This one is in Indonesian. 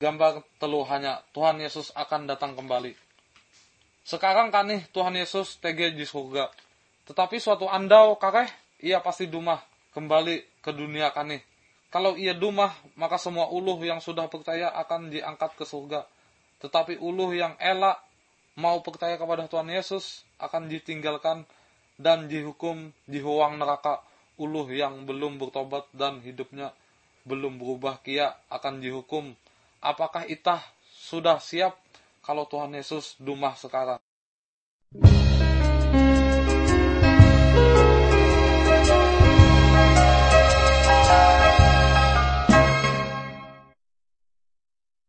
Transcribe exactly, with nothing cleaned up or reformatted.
gambar teluhannya Tuhan Yesus akan datang kembali. Sekarang kan nih Tuhan Yesus tege di surga. Tetapi suatu andau kareh ia pasti dumah kembali ke dunia kan nih. Kalau ia dumah maka semua uluh yang sudah percaya akan diangkat ke surga. Tetapi uluh yang elak mau percaya kepada Tuhan Yesus akan ditinggalkan dan dihukum di huang neraka. Uluh yang belum bertobat dan hidupnya belum berubah kia akan dihukum. Apakah itah sudah siap kalau Tuhan Yesus dumah sekarang?